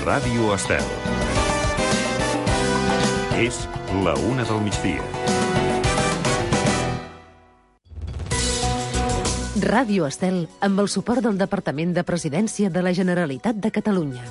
Ràdio Estel. És la 1 del migdia. Ràdio Estel, amb el suport del Departament de Presidència de la Generalitat de Catalunya.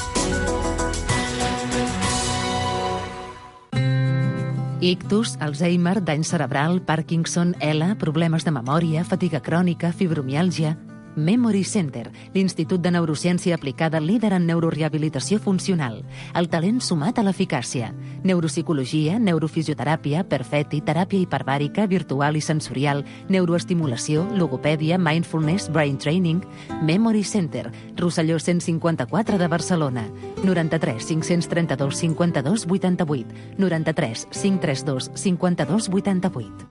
Ictus, Alzheimer, dany cerebral, Parkinson, ELA, problemes de memòria, fatiga crònica, fibromiàlgia... Memory Center, l'Institut de Neurociència Aplicada líder en neurorehabilitació funcional. El talent sumat a l'eficàcia. Neuropsicologia, neurofisioteràpia, perfeti, teràpia hiperbàrica, virtual i sensorial, neuroestimulació, logopèdia, mindfulness, brain training. Memory Center, Rosselló 154 de Barcelona. 93 532 52 88. 93 532 52 88.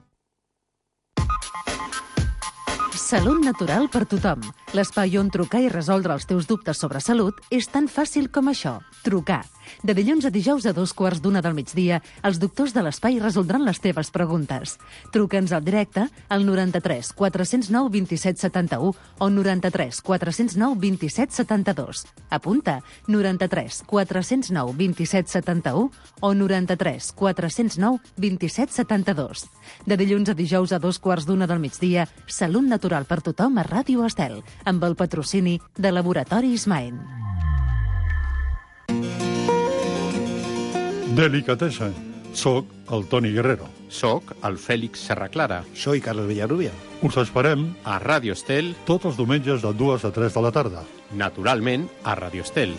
Salut natural per tothom. L'espai on trucar i resoldre els teus dubtes sobre salut és tan fàcil com això. Trucar. De dilluns a dijous a 2:15 del migdia, els doctors de l'espai resoldran les teves preguntes. Truca'ns al directe al 93 409 27 71 o 93 409 27 72. Apunta, 93 409 27 71 o 93 409 27 72. De dilluns a dijous a 2:15 del migdia, Salut natural per tothom a Ràdio Estel, amb el patrocini de Laboratoris Maen. Delicatessen. Soc el Toni Guerrero. Soc el Fèlix Serraclara. Soy Carlos Villarrubia. Us esperem A Ràdio Estel, tots els diumenges de 2 a 3 de la tarda. naturalment, a Ràdio Estel.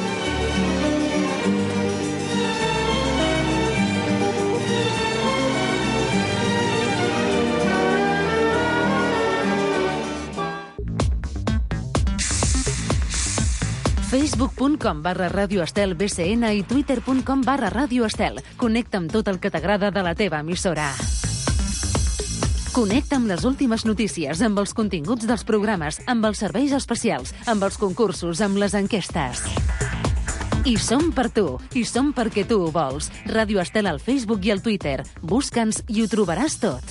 Facebook.com/Ràdio Estel BCN i Twitter.com/Ràdio Estel. Connecta amb tot el que t'agrada de la teva emissora. Connecta amb les últimes notícies, amb els continguts dels programes, amb els serveis especials, amb els concursos, amb les enquestes. I som per tu, i som perquè tu ho vols. Ràdio Estel al Facebook i al Twitter. Busca'ns i ho trobaràs tot.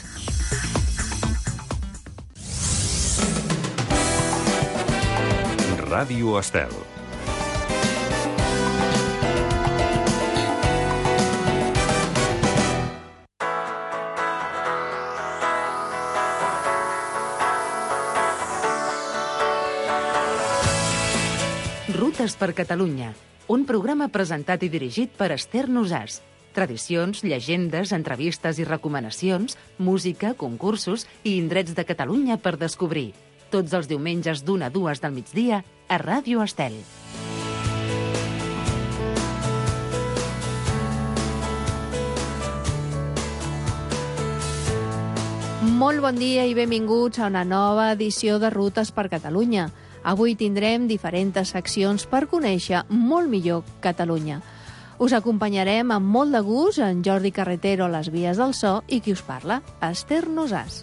Ràdio Estel. Rutes per Catalunya, un programa presentat i dirigit per Esther Nosàs. Tradicions, llegendes, entrevistes i recomanacions, música, concursos i indrets de Catalunya per descobrir. Tots els diumenges d'1 a 2 del migdia a Ràdio Estel. Molt bon dia i benvinguts a una nova edició de Rutes per Catalunya. Avui tindrem diferents seccions per conèixer molt millor Catalunya. Us acompanyarem amb molt de gust en Jordi Carretero a les vies del so i qui us parla, Esther Nosàs.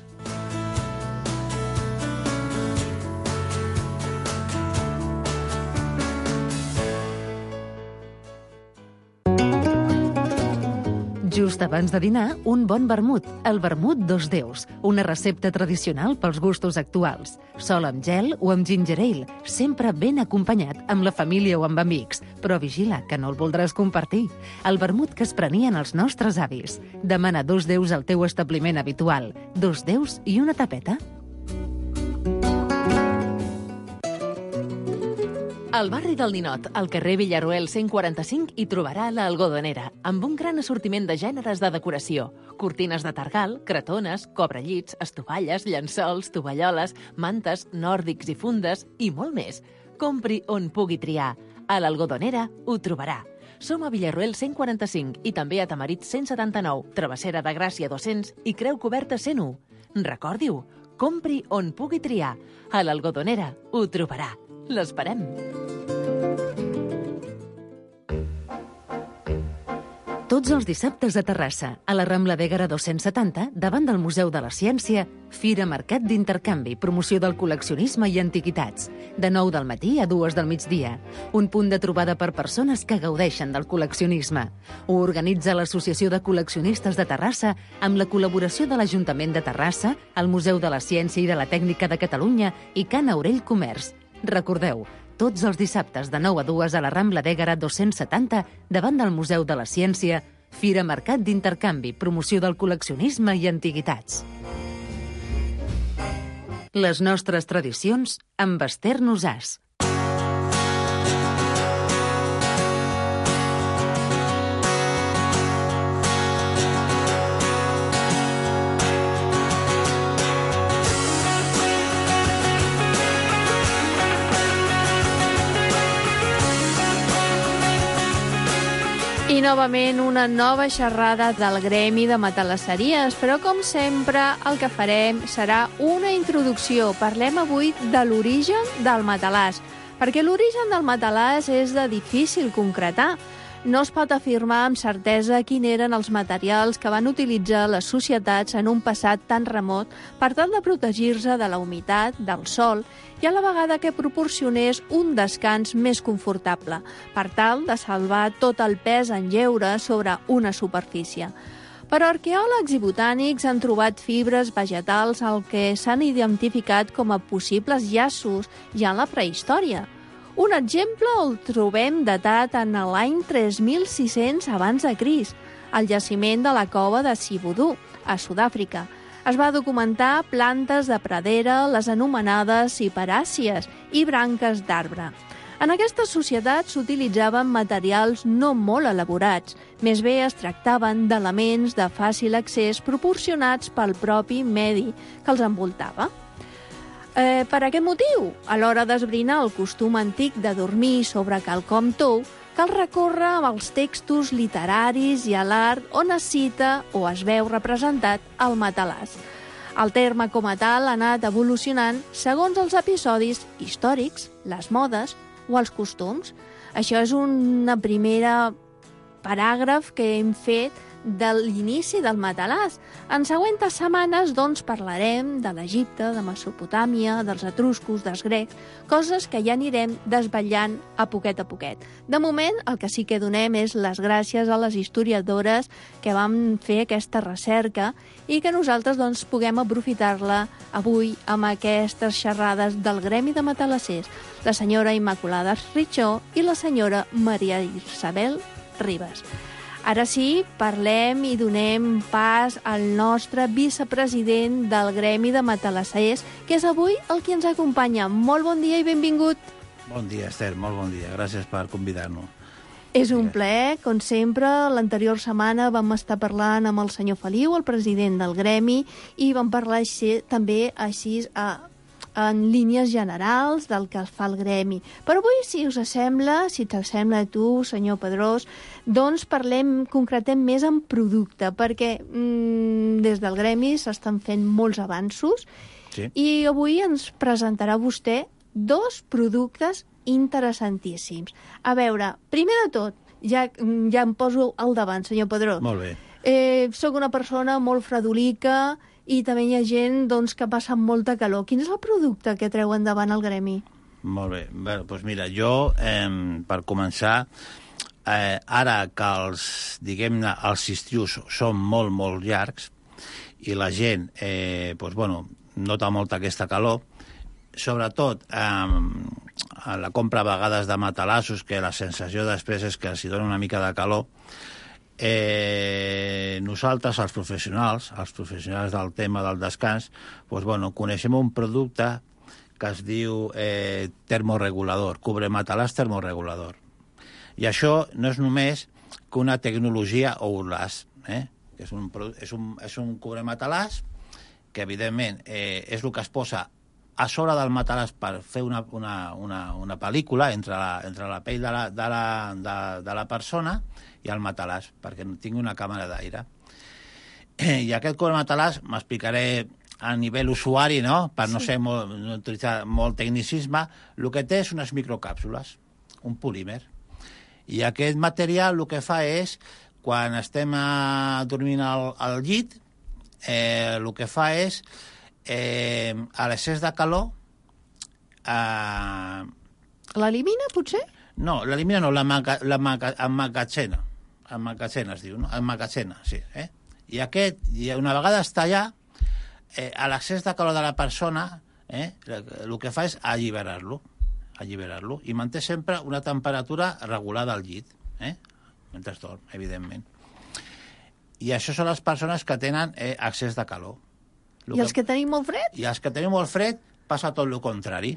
Just abans de dinar, un bon vermut, el vermut dos déus, una recepta tradicional pels gustos actuals. Sol amb gel o amb ginger ale, sempre ben acompanyat amb la família o amb amics, però vigila que no el voldràs compartir. El vermut que es prenien els nostres avis. Demana dos déus al teu establiment habitual, dos déus i una tapeta. Al barri del Ninot, al carrer Villarroel 145, hi trobarà l'Algodonera, amb un gran assortiment de gèneres de decoració. Cortines de targal, cretones, cobrellits, estovalles, llençols, tovalloles, mantes, nòrdics i fundes i molt més. Compri on pugui triar. A l'Algodonera ho trobarà. Som a Villarroel 145 i també a Tamarit 179, Travessera de Gràcia 200 i Creu Coberta 101. Recordi-ho, compri on pugui triar. A l'Algodonera ho trobarà. L'esperem. Tots els dissabtes a Terrassa, a la Rambla d'Ègara 270, davant del Museu de la Ciència, Fira Mercat d'Intercanvi, promoció del col·leccionisme i antiquitats. De 9 del matí a 2 del migdia. Un punt de trobada per persones que gaudeixen del col·leccionisme. Ho organitza l'Associació de Col·leccionistes de Terrassa amb la col·laboració de l'Ajuntament de Terrassa, el Museu de la Ciència i de la Tècnica de Catalunya i Can Aurell Comerç. Recordeu, tots els dissabtes de 9 a 2 a la Rambla d'Ègara 270, davant del Museu de la Ciència, Fira Mercat d'Intercanvi, promoció del col·leccionisme i antiguitats. Les nostres tradicions amb Esther Nosàs. I novament una nova xerrada del Gremi de Matalasseries, però com sempre el que farem serà una introducció. Parlem avui de l'origen del matalàs, perquè l'origen del matalàs és de difícil concretar. No es pot afirmar amb certesa quins eren els materials que van utilitzar les societats en un passat tan remot per tal de protegir-se de la humitat, del sol, i a la vegada que proporcionés un descans més confortable, per tal de salvar tot el pes en lleure sobre una superfície. Però arqueòlegs i botànics han trobat fibres vegetals al que s'han identificat com a possibles llaços ja en la prehistòria. Un exemple el trobem datat en l'any 3600 abans de Crist, al jaciment de la cova de Sibudu, a Sud-àfrica. Es va documentar plantes de pradera, les anomenades ciperàcies, i branques d'arbre. En aquestes societats s'utilitzaven materials no molt elaborats, més bé es tractaven d'elements de fàcil accés proporcionats pel propi medi que els envoltava. Per aquest motiu, a l'hora d'esbrinar el costum antic de dormir sobre quelcom tou, cal recórrer als textos literaris i a l'art on es cita o es veu representat el matalàs. El terme com a tal ha anat evolucionant segons els episodis històrics, les modes o els costums. Això és una primera paràgraf que hem fet de l'inici del matalàs. En següents setmanes, doncs, parlarem de l'Egipte, de Mesopotàmia, dels etruscos, dels grecs, coses que ja anirem desvetllant a poquet. De moment, el que sí que donem és les gràcies a les historiadores que van fer aquesta recerca i que nosaltres, doncs, puguem aprofitar-la avui amb aquestes xerrades del Gremi de Matalassers, la senyora Immaculada Richo i la senyora Maria Isabel Ribas. Ara sí, parlem i donem pas al nostre vicepresident del Gremi de Matalassers, que és avui el qui ens acompanya. Molt bon dia i benvingut. Bon dia, Esther, molt bon dia. Gràcies per convidar-nos. És un plaer, com sempre. L'anterior setmana vam estar parlant amb el senyor Feliu, el president del Gremi, i vam parlar també així en línies generals del que fa el Gremi. Però avui, si t'assembla a tu, senyor Pedrós, doncs concretem més en producte, perquè des del Gremi s'estan fent molts avanços, sí. I avui ens presentarà vostè 2 productes interessantíssims. A veure, primer de tot, ja em poso al davant, senyor Pedrós. Molt bé. Soc una persona molt fredolica i també hi ha gent que passa molta calor. Quin és el producte que treu endavant el Gremi? Molt bé. Bé, doncs mira, jo, per començar, ara que diguem-ne, els estius són molt, molt llargs i la gent, nota molta aquesta calor, sobretot a la compra a vegades de matalassos, que la sensació després és que els dona una mica de calor, nosaltres, els professionals del tema del descans, coneixem un producte que es diu termoregulador, cubrematalàs termoregulador. I això no és només que una tecnologia OURLAS, que és un cubrematalàs que, evidentment, és el que es posa a sobre del matalàs per fer una pel·lícula entre la pell de la persona i el matalàs, perquè tingui una càmera d'aire. I aquest cubrematalàs, m'explicaré a nivell usuari, no? Per no utilitzar molt tecnicisme, el que té és unes microcàpsules, un polímer. I aquest material el que fa és, quan estem dormint al llit, el que fa és, a l'excés de calor... L'elimina, potser? No, l'elimina no, l'emmagatzena. Emmagatzena es diu, no? Emmagatzena, sí. I una vegada està allà, a l'excés de calor de la persona, el que fa és alliberar-lo. alliberar-lo, i manté sempre una temperatura regulada al llit, mentre dorm, evidentment. I això són les persones que tenen excés de calor. I els que tenim molt fred? I els que tenim molt fred passa tot el contrari.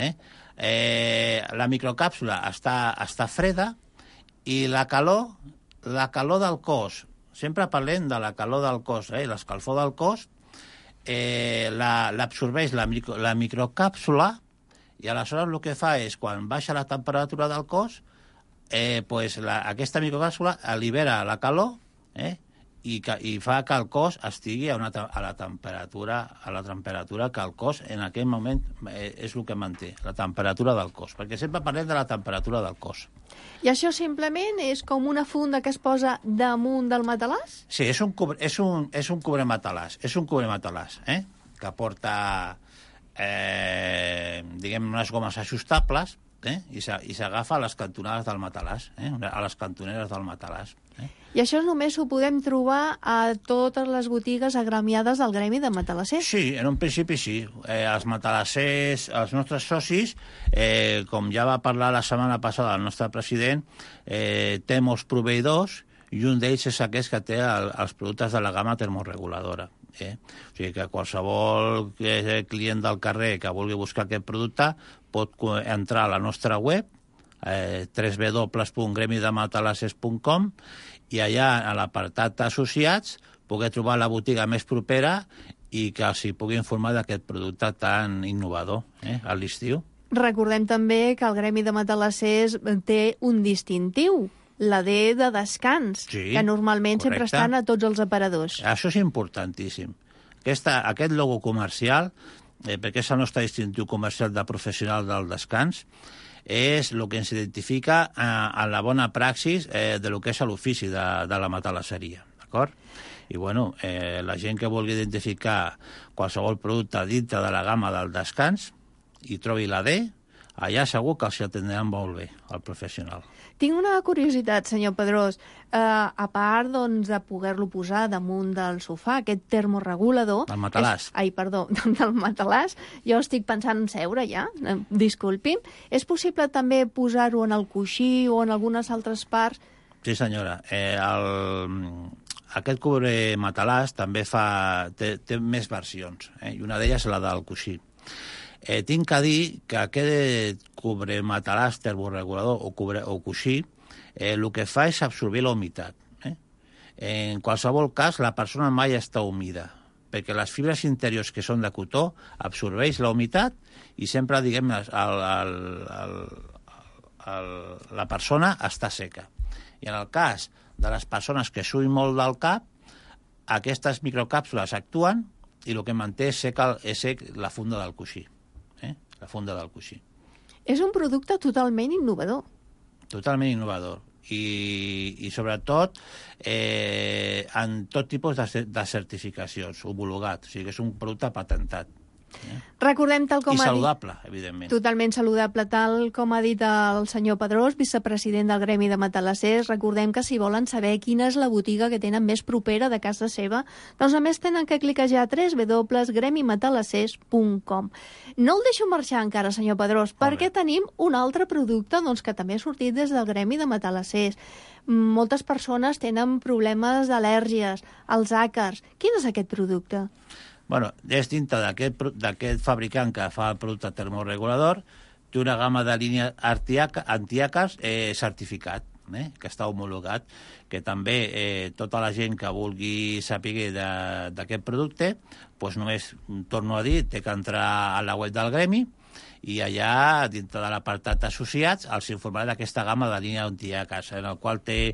La microcàpsula està freda i la calor del cos, sempre parlem de la calor del cos, l'escalfor del cos, l'absorbeix la microcàpsula i aleshores el que fa és, quan baixa la temperatura del cos, aquesta microcàpsula allibera la calor i fa que el cos estigui a la temperatura que el cos en aquell moment és el que manté, la temperatura del cos, perquè sempre parlem de la temperatura del cos. I això simplement és com una funda que es posa damunt del matalàs? Sí, és un cubrematalàs, que porta, diguem, unes gomes ajustables, i s'agafa a les cantonades del matalàs, a les cantoneres del matalàs. I això només ho podem trobar a totes les botigues agremiades del gremi de matalassers? Sí, en un principi sí. Els matalassers, els nostres socis, com ja va parlar la setmana passada el nostre president, té molts proveïdors i un d'ells és aquest que té els productes de la gamma termoreguladora. O sigui que qualsevol client del carrer que vulgui buscar aquest producte pot entrar a la nostra web, www.gremidematalasses.com, i allà a l'apartat d'associats poder trobar la botiga més propera i que s'hi pugui informar d'aquest producte tan innovador a l'estiu. Recordem també que el gremi de matalassers té un distintiu, la D de descans, sí, que normalment correcte. sempre estan a tots els aparadors. Això és importantíssim. Aquest logo comercial, perquè és el nostre distintiu comercial de professional del descans, és el que ens identifica a la bona praxis de lo que és l'ofici de la matalasseria, d'acord? I, bueno, la gent que vulgui identificar qualsevol producte dintre de la gamma del descans i trobi la D, allà segur que els atendran molt bé, el professional. Tinc una curiositat, senyor Pedrós. A part de poder-lo posar damunt del sofà, aquest termoregulador... Del matalàs. Del matalàs. Jo estic pensant en seure ja, disculpin. És possible també posar-ho en el coixí o en algunes altres parts? Sí, senyora. Aquest cubrematalàs també té més versions, i una d'elles és la del coixí. Tinc que dir que aquest cubrematalàs termoregulador o coixí el que fa és absorbir la humitat. En qualsevol cas, la persona mai està humida, perquè les fibres interiors que són de cotó absorbeix la humitat i sempre, diguem, la persona està seca. I en el cas de les persones que suïn molt del cap, aquestes microcàpsules actuen i el que manté és sec la funda del coixí. La funda del coixí. És un producte totalment innovador. Totalment innovador. I sobretot, en tot tipus de certificacions, homologat. O sigui que és un producte patentat. Recordem, tal com I saludable, evidentment. Totalment saludable, tal com ha dit el senyor Pedrós, vicepresident del gremi de matalassers. Recordem que si volen saber quina és la botiga que tenen més propera de casa seva, doncs a més tenen que cliquejar a www.gremimatalasers.com. No el deixo marxar encara, senyor Pedrós, perquè tenim un altre producte que també ha sortit des del gremi de matalassers. Moltes persones tenen problemes d'al·lèrgies, els àcars. Quin és aquest producte? Bueno, és dintre d'aquest fabricant que fa el producte termoregulador, té una gamma de línies antiàcars certificat, que està homologat, que també tota la gent que vulgui saber d'aquest producte, doncs només, torno a dir, té que entrar a la web del gremi i allà, dintre de l'apartat d'associats, els informarà d'aquesta gamma de línia antiàcars, en el qual té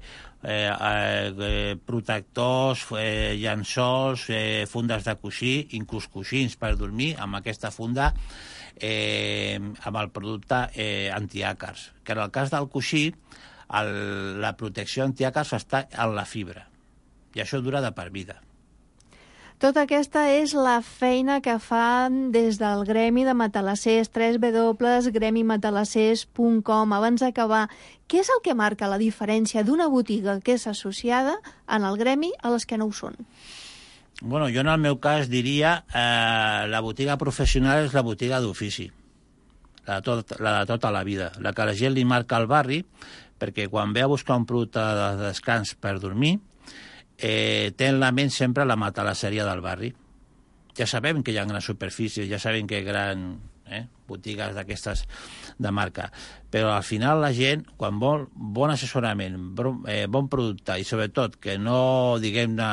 protectors, llençols, fundes de coixí, inclús coixins per dormir, amb aquesta funda, amb el producte antiàcars. Que en el cas del coixí, la protecció antiàcars està en la fibra, i això dura de per vida. Tota aquesta és la feina que fan des del gremi de matalassers, www.gremimatalasers.com. Abans d'acabar, què és el que marca la diferència d'una botiga que és associada en el gremi a les que no ho són? Bueno, jo en el meu cas diria la botiga professional és la botiga d'ofici. la de tota la vida, la que la gent li marca al barri, perquè quan ve a buscar un producte de descans per dormir, té en la ment sempre la matalasseria del barri. Ja sabem que hi ha grans superfícies, ja sabem que hi ha grans botigues d'aquestes de marca, però al final la gent, quan vol bon assessorament, bon producte i sobretot que no, diguem-ne,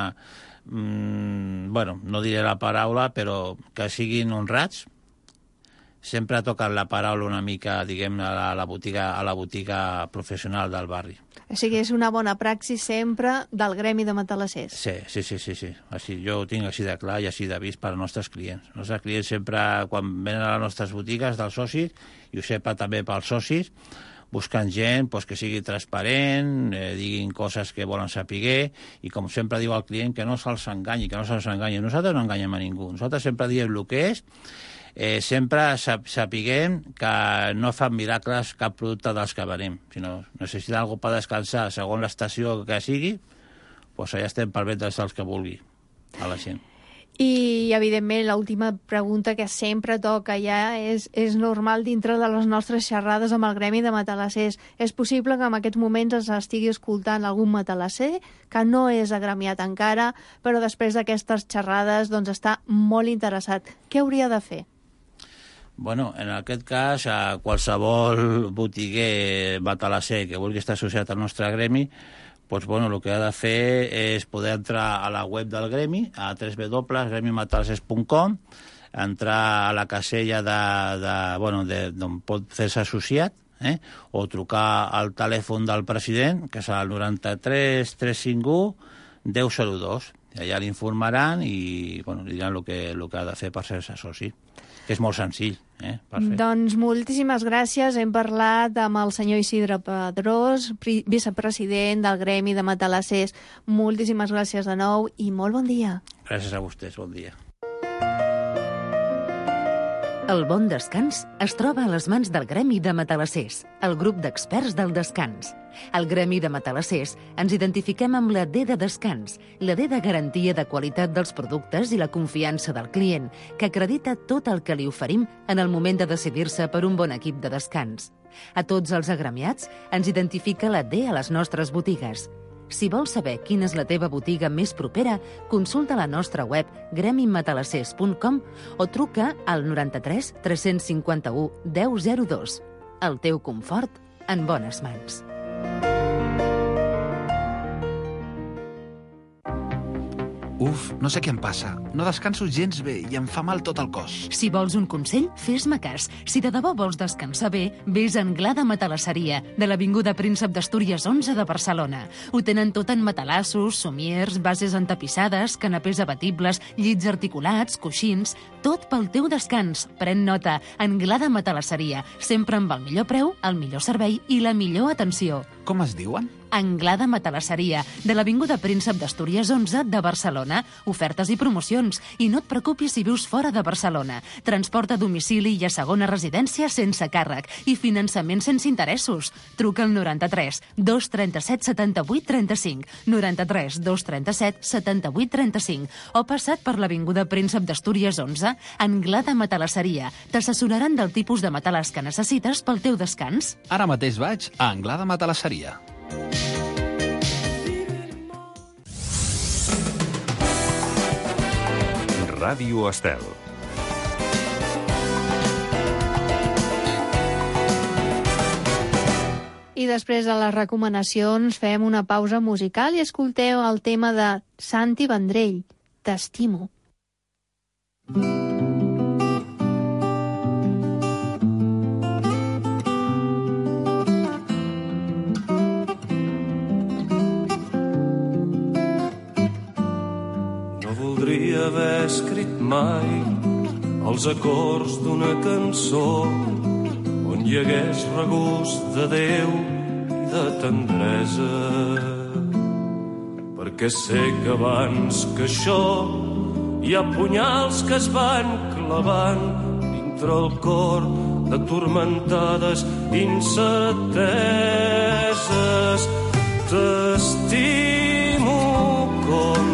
no diré la paraula, però que siguin honrats, sempre ha tocat la paraula una mica, diguem-ne, a la botiga professional del barri. O sigui, és una bona praxis sempre del gremi de matalassers. Sí. Així, jo ho tinc així de clar i així de vist per als nostres clients. Els nostres clients sempre, quan venen a les nostres botigues dels socis, i ho sé també pels socis, busquen gent que sigui transparent, diguin coses que volen saber, i com sempre diu el client, que no se'ls enganyi, Nosaltres no enganyem a ningú. Nosaltres sempre diem el que és, sempre sapiguem que no fan miracles cap producte dels que venim. Si no necessita alguna per descansar segons l'estació que sigui, doncs allà estem per vendre els que vulgui a la gent. I, evidentment, l'última pregunta que sempre toca ja és normal dintre de les nostres xerrades amb el gremi de matalassers. És possible que en aquests moments es estigui escoltant algun matalasser que no és agremiat encara, però després d'aquestes xerrades doncs, està molt interessat. Què hauria de fer? Bueno, en aquest cas, a qualsevol botiguer matalasser que vulgui estar associat al nostre gremi, doncs, el que ha de fer és poder entrar a la web del gremi, a www.gremimatalasers.com, entrar a la casella d'on pot fer-se associat, o trucar al telèfon del president, que és el 93 351 1002. I allà l'informaran i li diran el que ha de fer per ser-se soci, que és molt senzill. Doncs moltíssimes gràcies. Hem parlat amb el senyor Isidre Pedrós, vicepresident del gremi de matalassers. Moltíssimes gràcies de nou i molt bon dia. Gràcies a vostès, bon dia. El bon descans es troba a les mans del Gremi de Matalassers, el grup d'experts del descans. Al Gremi de Matalassers ens identifiquem amb la D de descans, la D de garantia de qualitat dels productes i la confiança del client, que acredita tot el que li oferim en el moment de decidir-se per un bon equip de descans. A tots els agremiats ens identifica la D a les nostres botigues. Si vols saber quina és la teva botiga més propera, consulta la nostra web gremimatalasers.com o truca al 93 351 1002. El teu confort en bones mans. Uf, no sé què em passa. No descanso gens bé i em fa mal tot el cos. Si vols un consell, fes-me cas. Si de debò vols descansar bé, vés a Anglada Matalasseria, de l'Avinguda Príncep d'Astúries 11 de Barcelona. Ho tenen tot en matalassos, somiers, bases entapissades, canapés abatibles, llits articulats, coixins... Tot pel teu descans. Pren nota. Anglada Matalasseria. Sempre amb el millor preu, el millor servei i la millor atenció. Com es diuen? Anglada Matalasseria, de l'Avinguda Príncep d'Astúries 11 de Barcelona. Ofertes i promocions. I no et preocupis si vius fora de Barcelona. Transport a domicili i a segona residència sense càrrec. I finançament sense interessos. Truca al 93 237 78 35, 93 237 78 35 o passat per l'Avinguda Príncep d'Astúries 11, Anglada Matalasseria. T'assessoraran del tipus de matalàs que necessites pel teu descans. Ara mateix vaig a Anglada Matalasseria. Ràdio Estel. I després de les recomanacions fem una pausa musical i escolteu el tema de Santi Vendrell, T'estimo. Voldria haver escrit mai els acords d'una cançó on hi hagués regust de Déu i de tendresa, perquè sé que abans que això hi ha punyals que es van clavant dintre el cor de turmentades incerteses. T'estimo com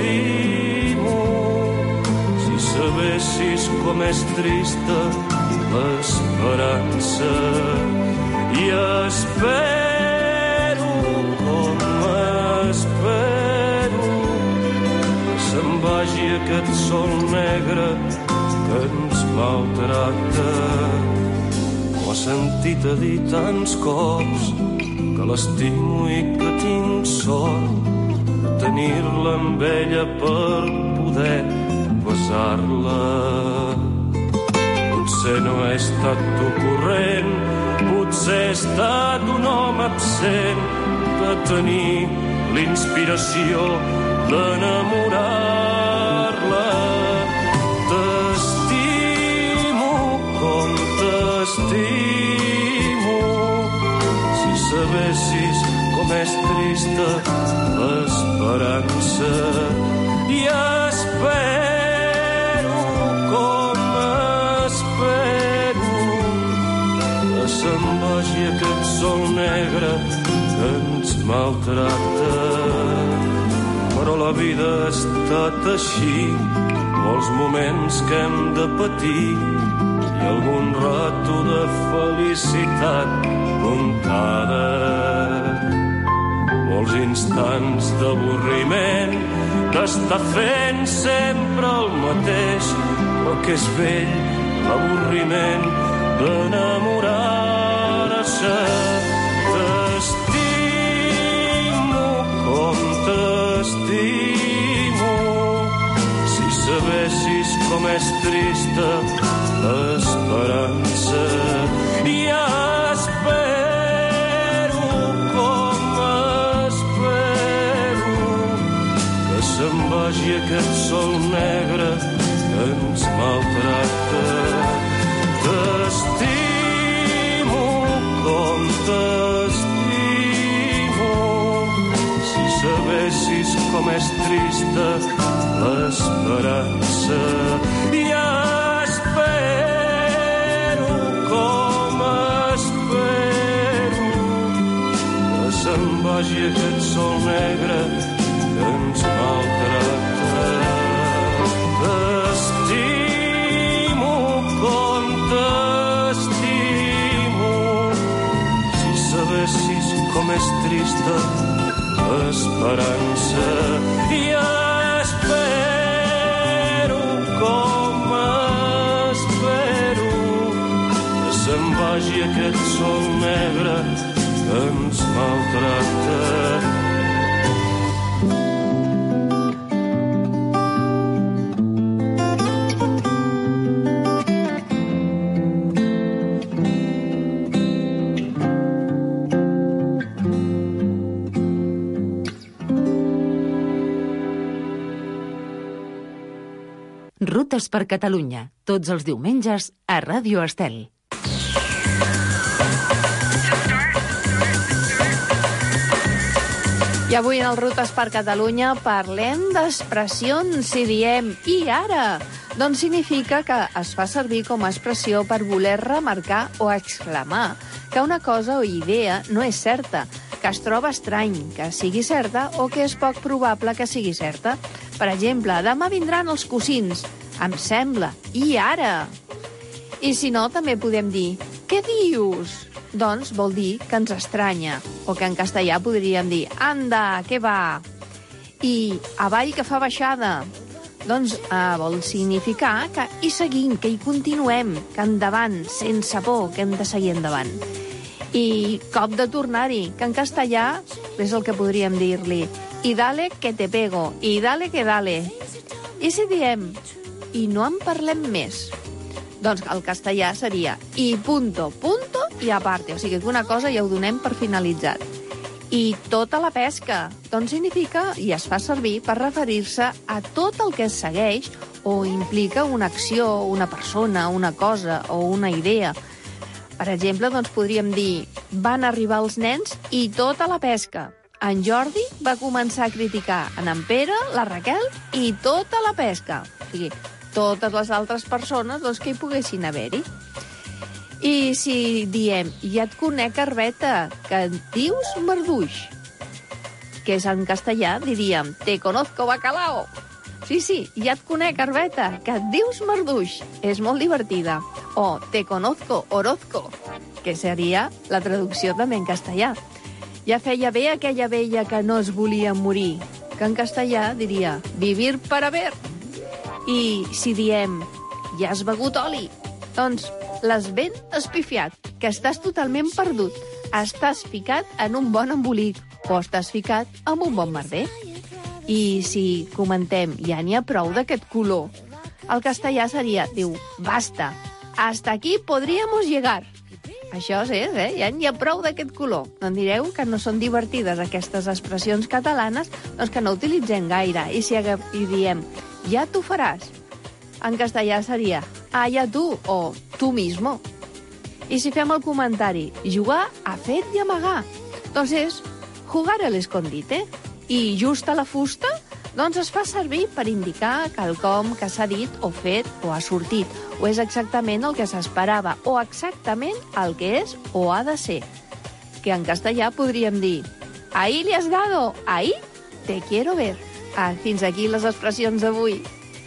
t'estimo, si sabessis com és trista l'esperança. I espero, com espero, que se'n vagi aquest sol negre que ens maltracta. Ho ha sentit a dir tants cops que l'estimo i que tinc sort de tenir-la amb ella per poder besar-la. Potser no he estat tu corrent, potser he estat un home absent de tenir l'inspiració d'enamorar-la. T'estimo com t'estimo, si sabessis com és trista l'esperança. I espero, com espero, que se'n vagi aquest sol negre que ens maltracta. Però la vida ha estat així, molts moments que hem de patir i algun rato de felicitat comptada. Molts instants d'avorriment d'estar fent sempre el mateix, però que és vell l'avorriment d'enamorar-se. T'estimo com t'estimo, si sabessis com és trista l'esperança. I espero, com espero, que se'n vagi aquest sol negre que ens maltracta. T'estimo com t'estimo, si sabessis com és trista l'esperança. I espero, com espero, que se'n vagi aquest sol negre que ens maltracta. T'estimo com t'estimo, si sabessis com és trista l'esperança. I espero, com espero, que se'n vagi aquest sol negre que ens maltracta. Rutes per Catalunya, tots els diumenges a Ràdio Estel. I avui en el Rutes per Catalunya parlem d'expressions i diem «i ara?». Doncs significa que es fa servir com a expressió per voler remarcar o exclamar que una cosa o idea no és certa, que es troba estrany que sigui certa o que és poc probable que sigui certa. Per exemple, demà vindran els cosins. Em sembla. I ara? I si no, també podem dir «què dius?». Doncs vol dir que ens estranya, o que en castellà podríem dir «anda, què va?». I avall que fa baixada, doncs vol significar que hi seguim, que hi continuem, que endavant, sense por, que hem de seguir endavant. I cop de tornar-hi, que en castellà és el que podríem dir-li «y dale que te pego», «y dale que dale». I si diem «i no en parlem més», doncs el castellà seria «y punto, punto y aparte», o sigui que una cosa ja ho donem per finalitzat. I tota la pesca, doncs significa, i es fa servir per referir-se a tot el que es segueix o implica una acció, una persona, una cosa o una idea. Per exemple, doncs podríem dir «van arribar els nens i tota la pesca». En Jordi va començar a criticar en Pere, la Raquel i tota la pesca. O sigui, totes les altres persones doncs, que hi poguessin haver-hi. I si diem, ja et conec, Arbeta, que et dius Marduix, que és en castellà, diríem, te conozco, bacalao. Sí, ja et conec, Arbeta, que et dius Marduix. És molt divertida. O te conozco, Orozco, que seria la traducció també en castellà. Ja feia bé aquella vella que no es volia morir, que en castellà diria vivir para ver. I si diem ja has begut oli, doncs l'has ben espifiat, que estàs totalment perdut. Estàs ficat en un bon embolic o estàs ficat en un bon merder. I si comentem ja n'hi ha prou d'aquest color, el castellà seria, diu, basta, hasta aquí podríamos llegar. Això és, ja n'hi ha prou d'aquest color. No em direu que no són divertides aquestes expressions catalanes, doncs que no utilitzem gaire. I si diem, ja t'ho faràs, en castellà seria, ja tu, o tu mismo. I si fem el comentari, jugar a fet i amagar, doncs és jugar a l'escondite. I just a la fusta, doncs es fa servir per indicar quelcom que s'ha dit o fet o ha sortit, o és exactament el que s'esperava, o exactament el que és o ha de ser. Que en castellà podríem dir, ahí le has dado, ahí te quiero ver. Fins aquí les expressions d'avui.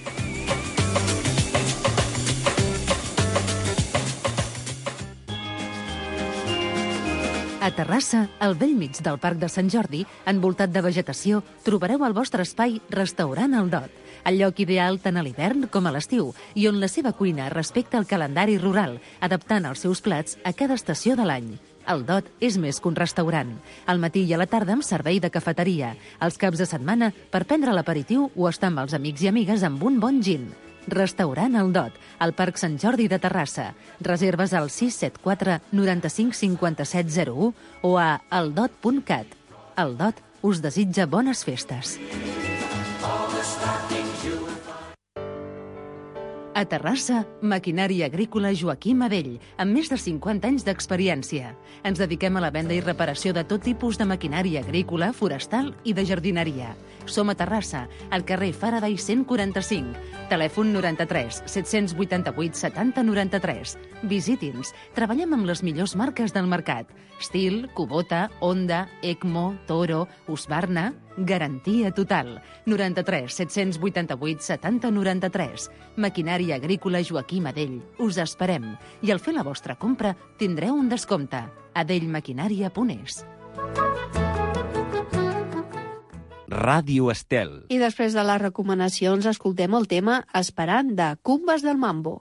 A Terrassa, al bell mig del Parc de Sant Jordi, envoltat de vegetació, trobareu al vostre espai Restaurant El Dot, el lloc ideal tant a l'hivern com a l'estiu, i on la seva cuina respecta el calendari rural, adaptant els seus plats a cada estació de l'any. El Dot és més que un restaurant. Al matí i a la tarda amb servei de cafeteria, els caps de setmana per prendre l'aperitiu o estar amb els amics i amigues amb un bon gin. Restaurant El Dot, al Parc Sant Jordi de Terrassa. Reserves al 674 95 57 01 o a eldot.cat. El Dot us desitja bones festes. A Terrassa, maquinària agrícola Joaquim Adell, amb més de 50 anys d'experiència. Ens dediquem a la venda i reparació de tot tipus de maquinària agrícola, forestal i de jardineria. Som a Terrassa, al carrer Faraday 145, telèfon 93 788 70 93. Visiti'ns. Treballem amb les millors marques del mercat. Stihl, Kubota, Honda, Ecmo, Toro, Husqvarna. Garantia total. 93 788 70 93. Maquinària agrícola Joaquim Adell. Us esperem. I al fer la vostra compra tindreu un descompte. adellmaquinària.es. Ràdio Estel. I després de les recomanacions escoltem el tema Esperant de Cumbas del Mambo.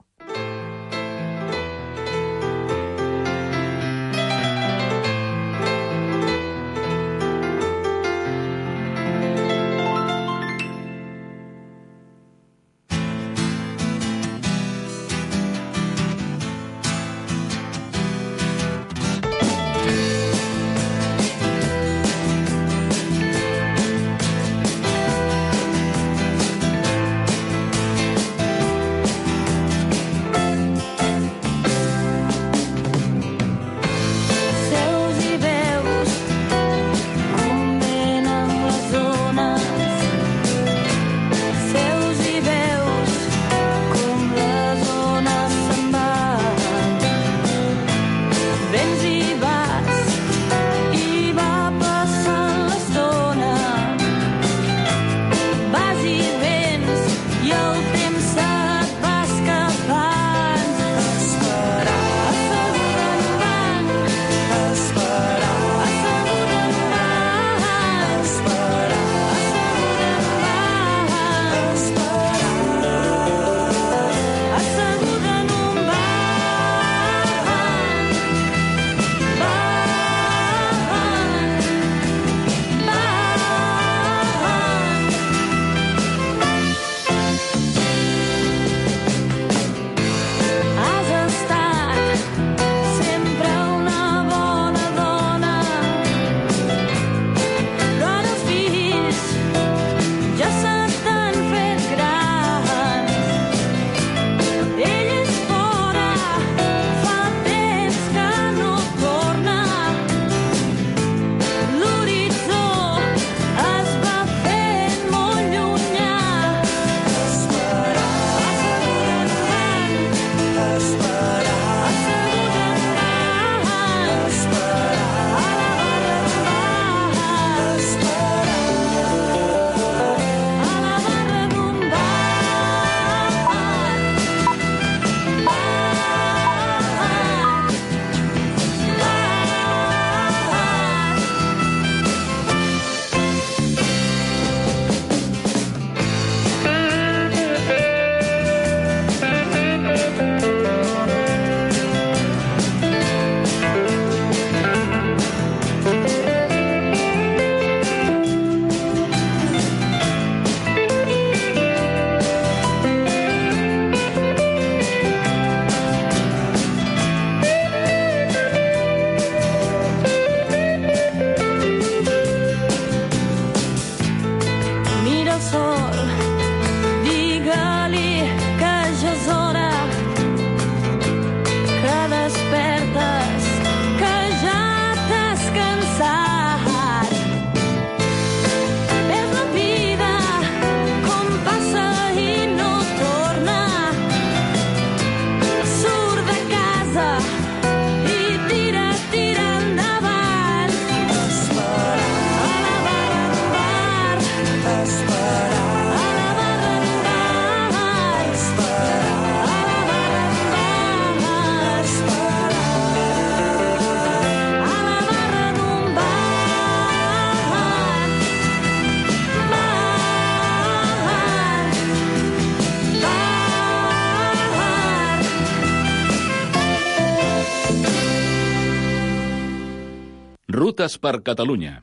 Rutes per Catalunya.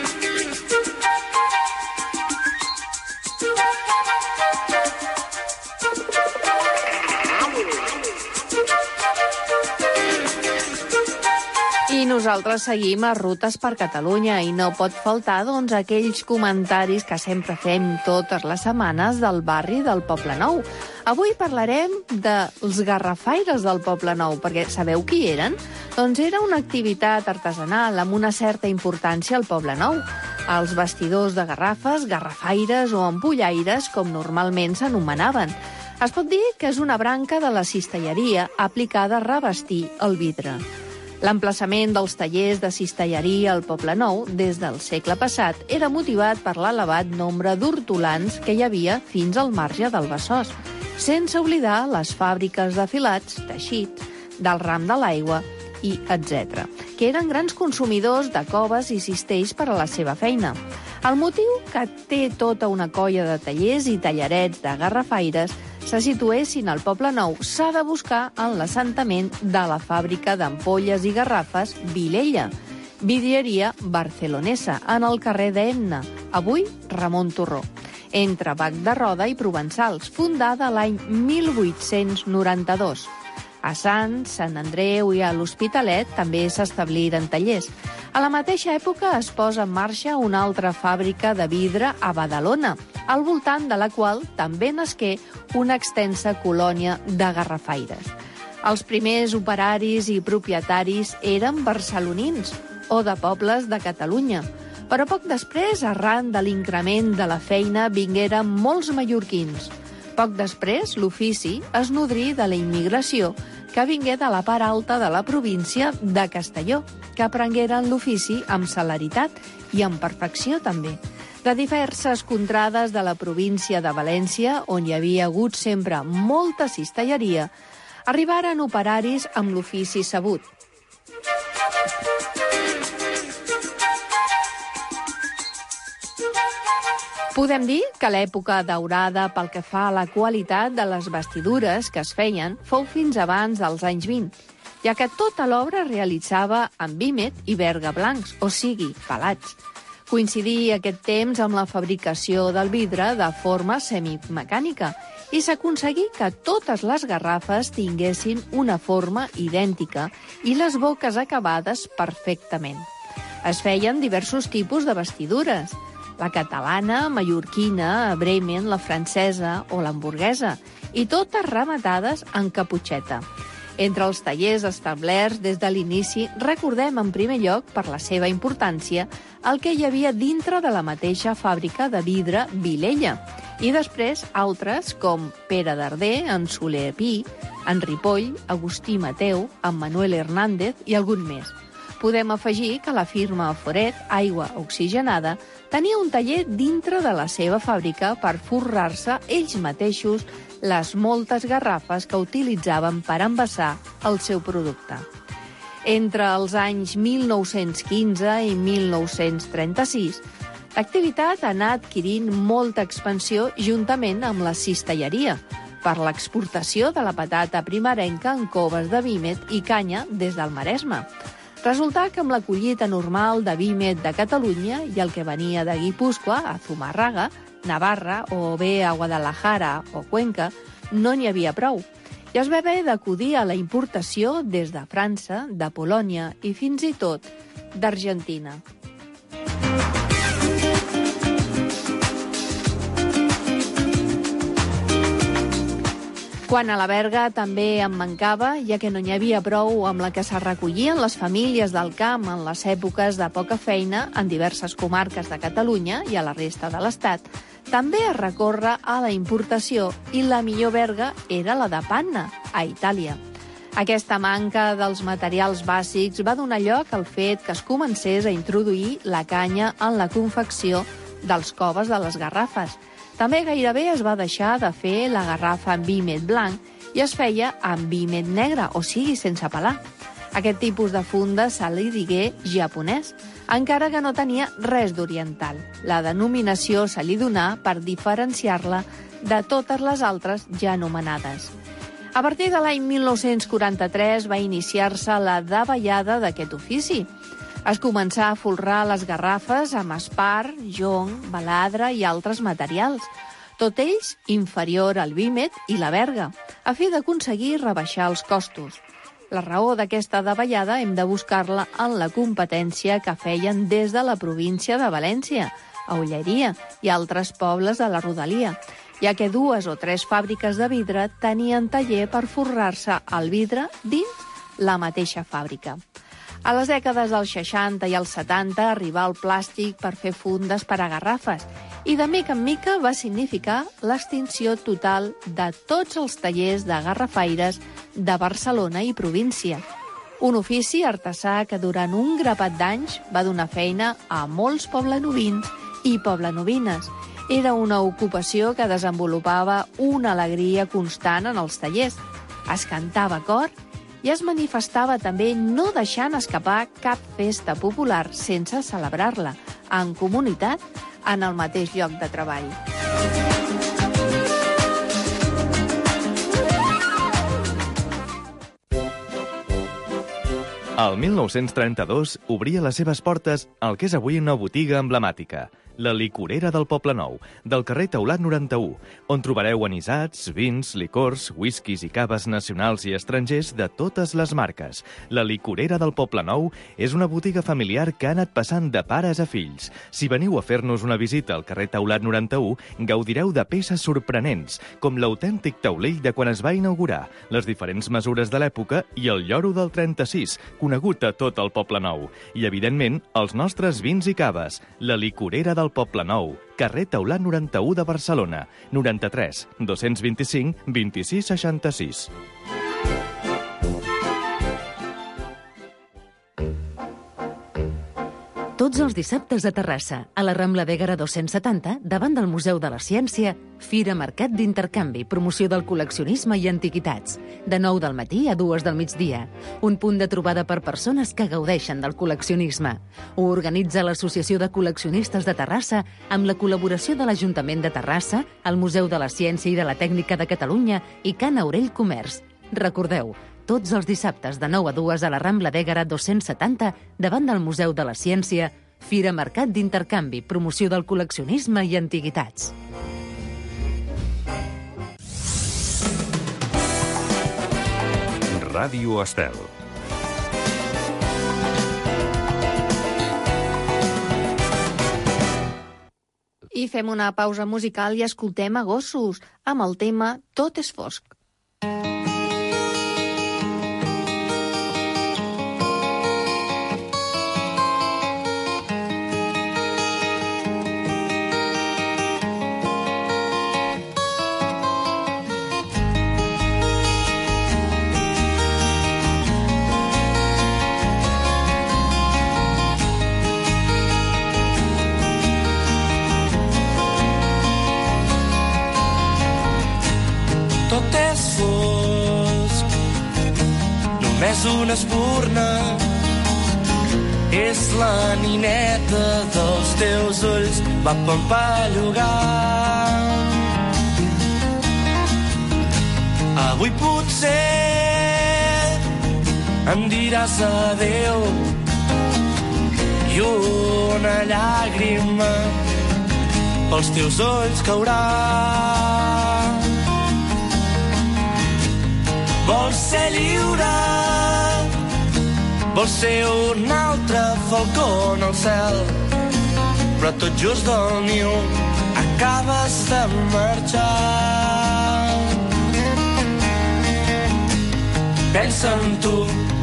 I nosaltres seguim a Rutes per Catalunya i no pot faltar, doncs, aquells comentaris que sempre fem totes les setmanes del barri del Poble Nou. Avui parlarem dels garrafaires del Poble Nou, perquè sabeu qui eren? Doncs era una activitat artesanal amb una certa importància al Poble Nou. Els bastidors de garrafes, garrafaires o ampollaires, com normalment s'anomenaven. Es pot dir que és una branca de la cistelleria aplicada a revestir el vidre. L'emplaçament dels tallers de cistelleria al Poble Nou, des del segle passat, era motivat per l'elevat nombre d'hortolans que hi havia fins al marge del Besòs, sense oblidar les fàbriques de filats, teixits, del ram de l'aigua i etc., que eren grans consumidors de coves i cistells per a la seva feina. El motiu que té tota una colla de tallers i tallarets de garrafaires se situessin al Poble Nou s'ha de buscar en l'assentament de la fàbrica d'ampolles i garrafes Vilella, vidrieria barcelonesa, en el carrer d'Emna, avui Ramon Torró, entre Bac de Roda i Provençals, fundada l'any 1892. A Sants, Sant Andreu i a l'Hospitalet també s'establiren tallers. A la mateixa època es posa en marxa una altra fàbrica de vidre a Badalona, al voltant de la qual també nasqué una extensa colònia de garrafaires. Els primers operaris i propietaris eren barcelonins o de pobles de Catalunya, però poc després, arran de l'increment de la feina, vingueren molts mallorquins. Poc després, l'ofici es nodrí de la immigració que vingué de la part alta de la província de Castelló, que aprengueren l'ofici amb celeritat i amb perfecció també. De diverses contrades de la província de València, on hi havia hagut sempre molta cistelleria, arribaren operaris amb l'ofici sabut. Podem dir que l'època daurada pel que fa a la qualitat de les vestidures que es feien fou fins abans dels anys 20, ja que tota l'obra es realitzava amb vímet i verga blancs, o sigui, pelats. Coincidí aquest temps amb la fabricació del vidre de forma semimecànica i s'aconseguí que totes les garrafes tinguessin una forma idèntica i les boques acabades perfectament. Es feien diversos tipus de vestidures: la catalana, mallorquina, bremen, la francesa o l'hamburguesa, i totes rematades en caputxeta. Entre els tallers establerts des de l'inici, recordem en primer lloc, per la seva importància, el que hi havia dintre de la mateixa fàbrica de vidre Vilella, i després altres com Pere Darder, en Soler Pi, en Ripoll, Agustí Mateu, en Manuel Hernández i algun més. Podem afegir que la firma Foret, Aigua Oxigenada, tenia un taller dintre de la seva fàbrica per forrar-se ells mateixos les moltes garrafes que utilitzaven per envasar el seu producte. Entre els anys 1915 i 1936, l'activitat anà adquirint molta expansió juntament amb la cistelleria, per l'exportació de la patata primerenca en coves de vímet i canya des del Maresme. Resulta que amb la collita normal de vímet de Catalunya i el que venia de Guipúscoa, a Zumárraga, Navarra o bé a Guadalajara o Cuenca, no n'hi havia prou. I es va haver d'acudir a la importació des de França, de Polònia i fins i tot d'Argentina. Quan a la verga també en mancava, ja que no n'hi havia prou amb la que se recollien les famílies del camp en les èpoques de poca feina en diverses comarques de Catalunya i a la resta de l'Estat, també es recorre a la importació i la millor verga era la de panna, a Itàlia. Aquesta manca dels materials bàsics va donar lloc al fet que es comencés a introduir la canya en la confecció dels coves de les garrafes. També gairebé es va deixar de fer la garrafa amb vímet blanc i es feia amb vímet negre, o sigui, sense pelar. Aquest tipus de funda se li digué japonès, encara que no tenia res d'oriental. La denominació se li donà per diferenciar-la de totes les altres ja anomenades. A partir de l'any 1943 va iniciar-se la davallada d'aquest ofici. Es començà a folrar les garrafes amb espart, jonc, baladre i altres materials, tot ells inferior al vímet i la verga, a fi d'aconseguir rebaixar els costos. La raó d'aquesta davallada hem de buscar-la en la competència que feien des de la província de València, a Olleria i altres pobles de la rodalia, ja que 2 o 3 fàbriques de vidre tenien taller per forrar-se el vidre dins la mateixa fàbrica. A les dècades dels 60 i els 70 arribà el plàstic per fer fundes per a garrafes i de mica en mica va significar l'extinció total de tots els tallers de garrafaires de Barcelona i província. Un ofici artesà que durant un grapat d'anys va donar feina a molts poblenovins i poblenovines. Era una ocupació que desenvolupava una alegria constant en els tallers. Es cantava a cor i es manifestava també no deixant escapar cap festa popular sense celebrar-la, en comunitat, en el mateix lloc de treball. El 1932 obria les seves portes al que és avui una botiga emblemàtica, la Licorera del Poblenou, del carrer Taulat 91, on trobareu anisats, vins, licors, whiskies i caves nacionals i estrangers de totes les marques. La Licorera del Poblenou és una botiga familiar que ha anat passant de pares a fills. Si veniu a fer-nos una visita al carrer Taulat 91, gaudireu de peces sorprenents, com l'autèntic taulell de quan es va inaugurar, les diferents mesures de l'època i el lloro del 36, conegut a tot el Poblenou. I, evidentment, els nostres vins i caves. La Licorera del Poblenou, carrer Taulat 91 de Barcelona, 93 225 26 66. Tots els dissabtes a Terrassa, a la Rambla d'Ègara 270, davant del Museu de la Ciència, Fira Mercat d'Intercanvi, promoció del col·leccionisme i antiquitats. De 9 del matí a 2 del migdia. Un punt de trobada per persones que gaudeixen del col·leccionisme. Ho organitza l'Associació de Col·leccionistes de Terrassa amb la col·laboració de l'Ajuntament de Terrassa, el Museu de la Ciència i de la Tècnica de Catalunya i Can Aurell Comerç. Recordeu, tots els dissabtes de 9 a 2 a la Rambla d'Ègara 270, davant del Museu de la Ciència, Fira Mercat d'Intercanvi, promoció del col·leccionisme i antiguitats. Ràdio Estel. I fem una pausa musical i escoltem a Gossos, amb el tema Tot és fosc. Tot és fosc, només una espurna, és la nineta dels teus ulls, va pampallugar. Avui potser em diràs adéu i una llàgrima pels teus ulls caurà. Vols ser lliure, vols ser un altre falcó en el cel, però tot just del niu acabes de marxar. Pensa en tu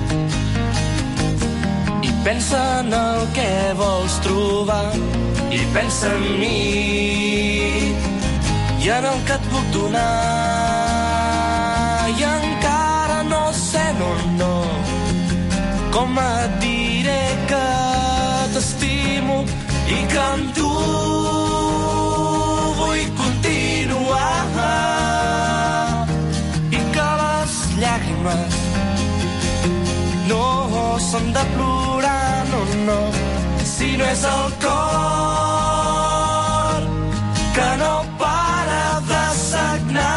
i pensa en el que vols trobar i pensa en mi i en el que et puc donar. I encara no sé, no, com et diré que t'estimo i que amb tu vull continuar i que les llàgrimes no s'han de plorar, no, si no és el cor que no para de sagnar.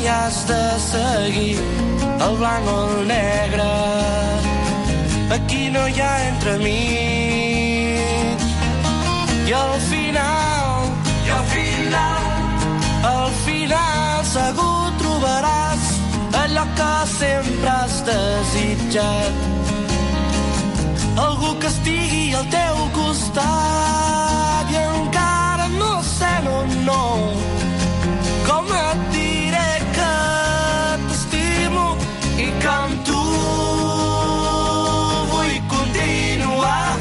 camí has de seguir, el blanc o el negre. Aquí no hi ha entremig. I al final segur trobaràs allò que sempre has desitjat. Algú que estigui al teu costat i encara no sé, no, com et diré que t'estimo i que amb tu vull continuar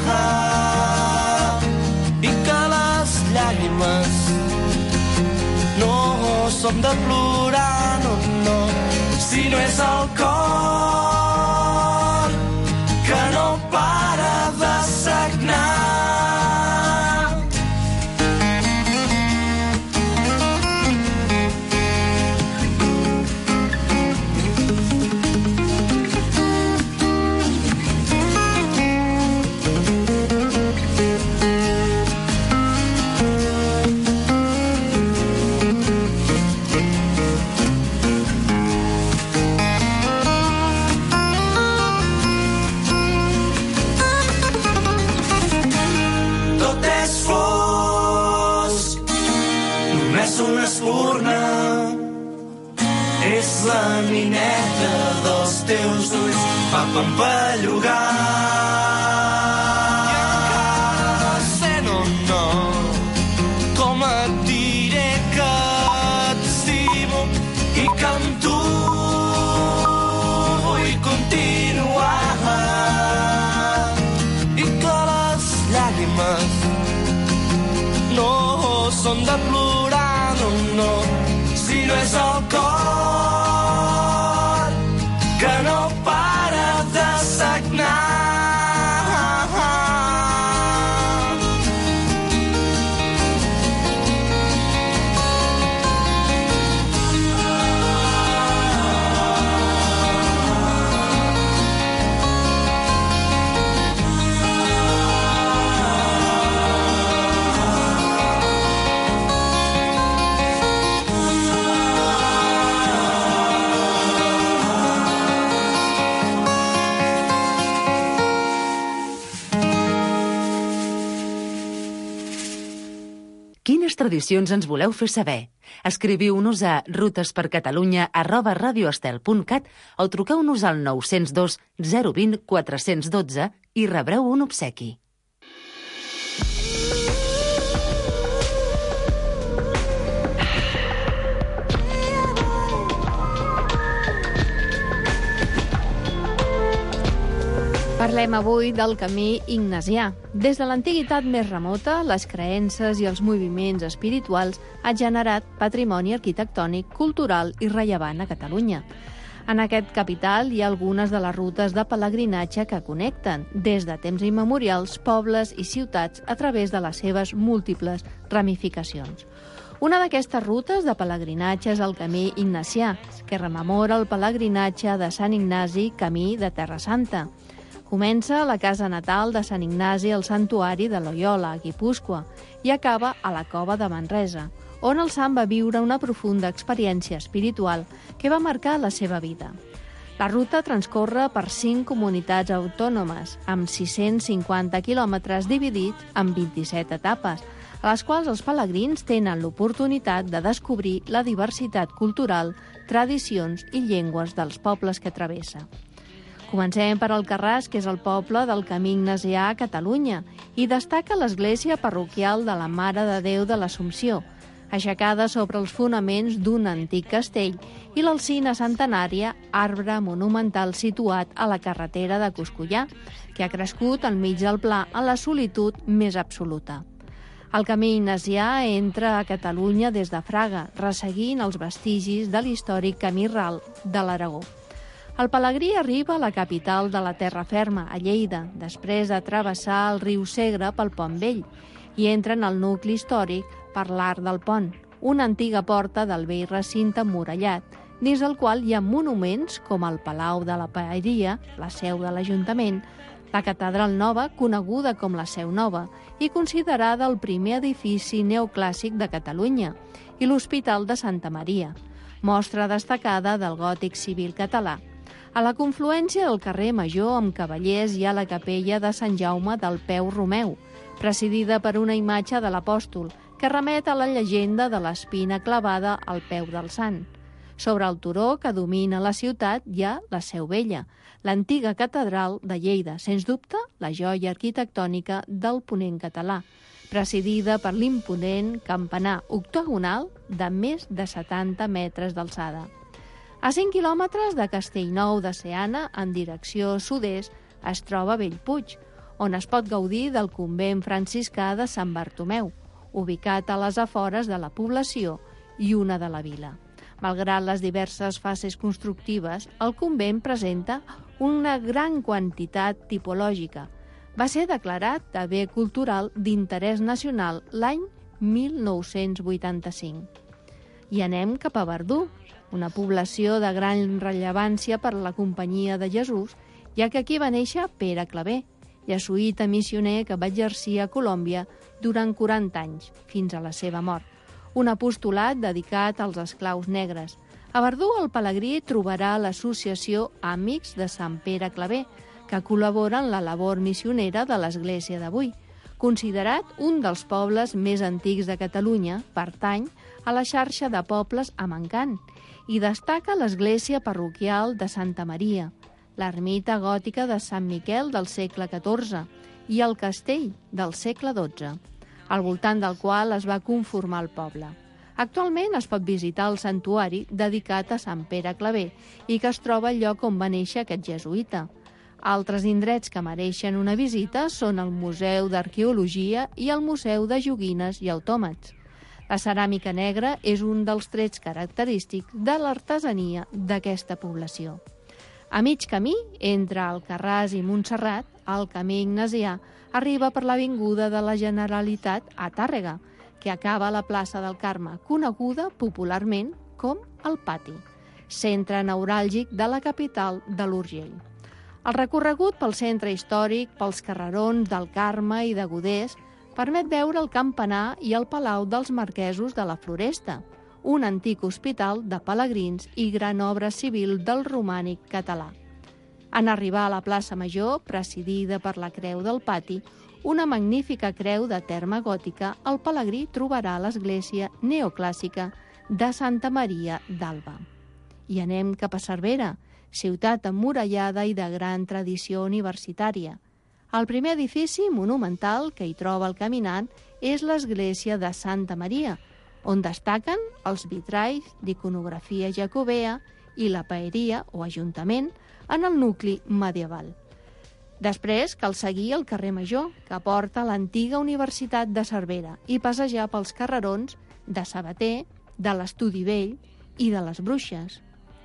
i que les llàgrimes no som de plorar, no, si no és el cor que no para de sagnar. Una espurna és la mineta dels teus ulls, va pampallugar. I encara no sé, no, com et diré que t'estimo i que amb tu vull continuar i que les llàgrimes no són de plorar, no, si no és el cor que no para de sagnar. Quines tradicions ens voleu fer saber? Escriviu-nos a rutespercatalunya@radioestel.cat o truqueu-nos al 902 020 412 i rebreu un obsequi. Parlem avui del camí ignasià. Des de l'antiguitat més remota, les creences i els moviments espirituals han generat patrimoni arquitectònic, cultural i rellevant a Catalunya. En aquest capital hi ha algunes de les rutes de pelegrinatge que connecten, des de temps immemorials, pobles i ciutats a través de les seves múltiples ramificacions. Una d'aquestes rutes de pelegrinatge és el camí ignacià, que rememora el pelegrinatge de Sant Ignasi, camí de Terra Santa. Comença a la casa natal de Sant Ignasi al santuari de Loyola, a Guipúscoa, i acaba a la cova de Manresa, on el sant va viure una profunda experiència espiritual que va marcar la seva vida. La ruta transcorre per 5 comunitats autònomes, amb 650 quilòmetres dividits en 27 etapes, a les quals els pelegrins tenen l'oportunitat de descobrir la diversitat cultural, tradicions i llengües dels pobles que travessa. Comencem per Alcarràs, que és el poble del camí ignasià a Catalunya, i destaca l'església parroquial de la Mare de Déu de l'Assumpció, aixecada sobre els fonaments d'un antic castell, i l'alzina centenària, arbre monumental situat a la carretera de Coscollà, que ha crescut enmig del pla en la solitud més absoluta. El camí ignasià entra a Catalunya des de Fraga, resseguint els vestigis de l'històric camí ral de l'Aragó. El pelegrí arriba a la capital de la terra ferma, a Lleida, després de travessar el riu Segre pel Pont Vell, i entra en el nucli històric per l'Arc del Pont, una antiga porta del vell recinte emmurallat, dins del qual hi ha monuments com el Palau de la Paeria, la seu de l'Ajuntament, la Catedral Nova, coneguda com la Seu Nova, i considerada el primer edifici neoclàssic de Catalunya, i l'Hospital de Santa Maria. mostra destacada del gòtic civil català. A la confluència del carrer Major amb Cavallers hi ha la capella de Sant Jaume del Peu Romeu, presidida per una imatge de l'apòstol, que remet a la llegenda de l'espina clavada al peu del sant. Sobre el turó que domina la ciutat hi ha la Seu Vella, l'antiga catedral de Lleida, sens dubte la joia arquitectònica del ponent català, presidida per l'imponent campanar octogonal de més de 70 metres d'alçada. A 5 quilòmetres de Castellnou de Seana, en direcció sud-est, es troba Bellpuig, on es pot gaudir del convent franciscà de Sant Bartomeu, ubicat a les afores de la població i una de la vila. Malgrat les diverses fases constructives, el convent presenta una gran quantitat tipològica. Va ser declarat de bé cultural d'interès nacional l'any 1985. I anem cap a Verdú, una població de gran rellevància per a la Companyia de Jesús, ja que aquí va néixer Pere Claver, jesuïta missioner que va exercir a Colòmbia durant 40 anys, fins a la seva mort. Un apostolat dedicat als esclaus negres. A Verdú, el pelegrí trobarà l'associació Amics de Sant Pere Claver, que col·labora en la labor missionera de l'Església d'avui. Considerat un dels pobles més antics de Catalunya, pertany a la xarxa de pobles amb encant i destaca l'església parroquial de Santa Maria, l'ermita gòtica de Sant Miquel del segle XIV i el castell del segle XII, al voltant del qual es va conformar el poble. Actualment es pot visitar el santuari dedicat a Sant Pere Claver i que es troba al lloc on va néixer aquest jesuïta. Altres indrets que mereixen una visita són el Museu d'Arqueologia i el Museu de Joguines i Autòmats. La ceràmica negra és un dels trets característics de l'artesania d'aquesta població. A mig camí, entre Alcarràs i Montserrat, el camí ignasià arriba per l'avinguda de la Generalitat a Tàrrega, que acaba a la plaça del Carme, coneguda popularment com el Pati, centre neuràlgic de la capital de l'Urgell. El recorregut pel centre històric, pels carrerons del Carme i de Godés, permet veure el campanar i el Palau dels Marquesos de la Floresta, un antic hospital de pelegrins i gran obra civil del romànic català. En arribar a la plaça Major, presidida per la Creu del Pati, una magnífica creu de terme gòtica, el pelegrí trobarà l'església neoclàssica de Santa Maria d'Alba. I anem cap a Cervera, ciutat emmurallada i de gran tradició universitària. El primer edifici monumental que hi troba el caminant és l'església de Santa Maria, on destaquen els vitralls d'iconografia jacobea i la paeria o ajuntament en el nucli medieval. Després cal seguir el carrer Major, que porta a l'antiga Universitat de Cervera, i passejar pels carrerons de Sabater, de l'Estudi Vell i de les Bruixes.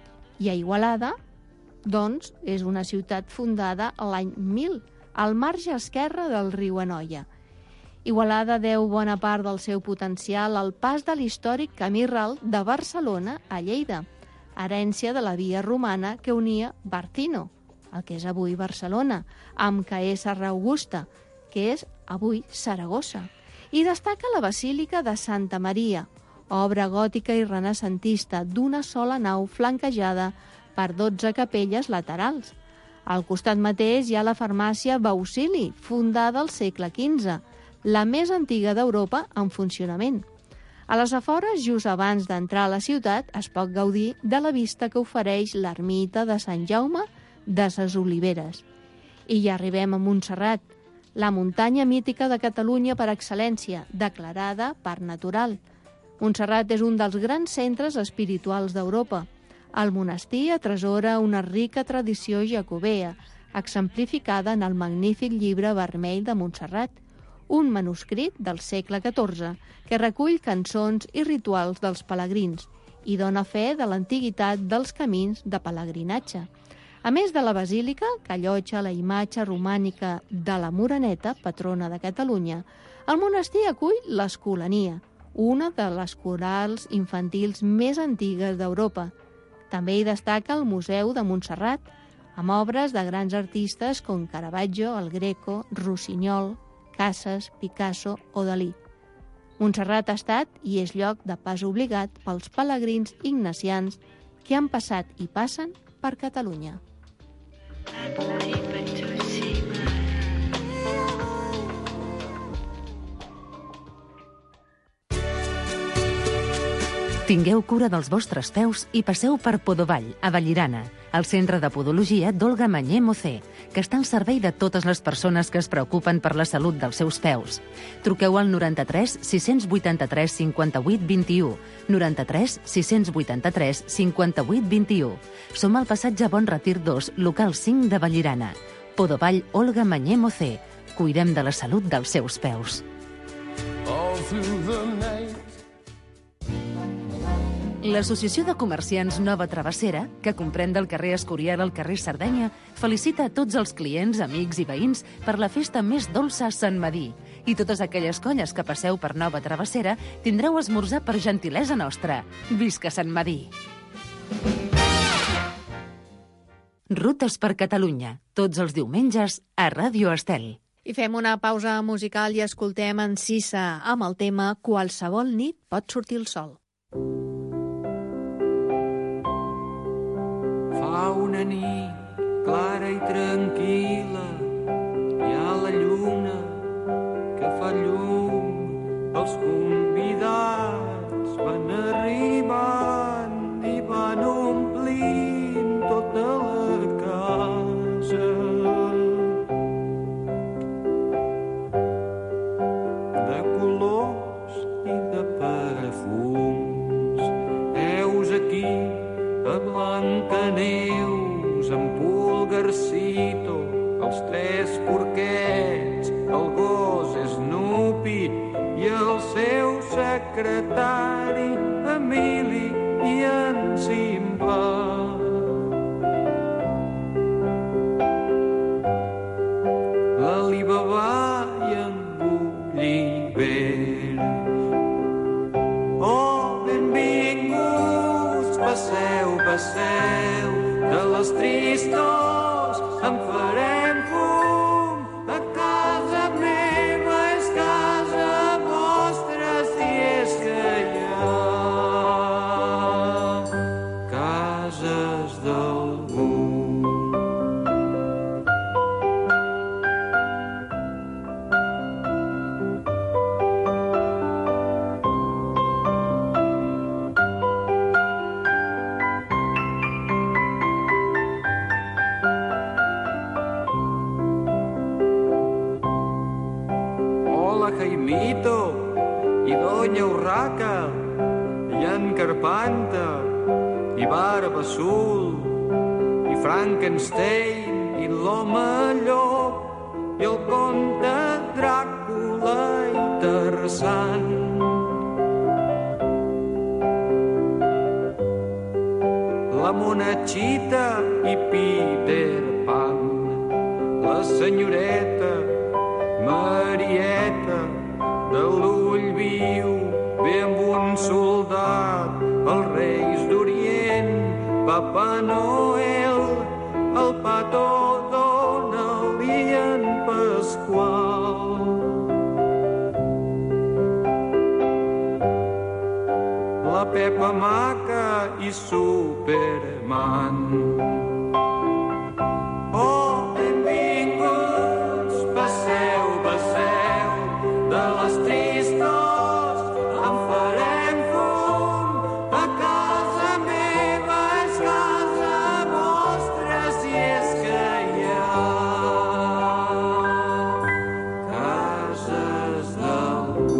I a Igualada, doncs, és una ciutat fundada l'any 1000, al marge esquerre del riu Anoia. Igualada deu bona part del seu potencial al pas de l'històric camí ral de Barcelona a Lleida, herència de la via romana que unia Bartino, el que és avui Barcelona, amb Caesarra Augusta, que és avui Saragossa, i destaca la Basílica de Santa Maria, obra gòtica i renaixentista d'una sola nau flanquejada per 12 capelles laterals. Al costat mateix hi ha la farmàcia Baucili, fundada al segle XV, la més antiga d'Europa en funcionament. A les afores, just abans d'entrar a la ciutat, es pot gaudir de la vista que ofereix l'ermita de Sant Jaume de ses Oliveres. I ja arribem a Montserrat, la muntanya mítica de Catalunya per excel·lència, declarada Parc Natural. Montserrat és un dels grans centres espirituals d'Europa. El monestir atresora una rica tradició jacobea, exemplificada en el magnífic llibre vermell de Montserrat, un manuscrit del segle XIV que recull cançons i rituals dels pelegrins i dona fe de l'antiguitat dels camins de pelegrinatge. A més de la basílica, que allotja la imatge romànica de la Moreneta, patrona de Catalunya, el monestir acull l'Escolania, una de les corals infantils més antigues d'Europa. També hi destaca el Museu de Montserrat, amb obres de grans artistes com Caravaggio, el Greco, Rossinyol, Casas, Picasso o Dalí. Montserrat ha estat i és lloc de pas obligat pels pelegrins ignacians que han passat i passen per Catalunya. Tingueu cura dels vostres peus i passeu per Podovall, a Vallirana, el centre de podologia d'Olga Mañé Mocé, que està al servei de totes les persones que es preocupen per la salut dels seus peus. Truqueu al 93 683 58 21, 93 683 58 21. Som al passatge Bon Retir 2, local 5 de Vallirana. Podovall Olga Mañé Mocé. Cuidem de la salut dels seus peus. L'Associació de Comerciants Nova Travessera, que comprèn del carrer Escorial al carrer Sardenya, felicita a tots els clients, amics i veïns per la festa més dolça a Sant Medir. I totes aquelles colles que passeu per Nova Travessera tindreu esmorzar per gentilesa nostra. Visca Sant Medir! Rutes per Catalunya, tots els diumenges a Ràdio Estel. I fem una pausa musical i escoltem en Sissa amb el tema Qualsevol nit pot sortir el sol. Fa una nit clara i tranquil·la, hi ha la lluna que fa llum, els convidats van arribant i van omplint tota la casa. De colors i de perfums, heus aquí a Blancaneus, en Pulgarcito, els tres porquets, el gos Snoopy i el seu secretari Emili i en Simba. L'Alibaba i en Gulliver. Oh, benvinguts, passeu, passeu, de les tristors en farem fum. A casa meva és casa vostra, si és que hi ha cases d'algú. Jaimito i Doña Urraca i en Carpanta i Barba Azul i Frankenstein i l'Home Llop i el Conte Dràcula i Tarzan. La Monachita i Peter Pan, la senyoreta Marieta de l'ull viu ve amb un soldat, els Reis d'Orient, Papa Noel, el Pato Donald i en Pasqual. La Pepa Maca i Superman. Oh, benvinguts, passeu, passeu, de les tristors en farem fum. A casa meva és casa vostra, si és que hi ha cases d'algú.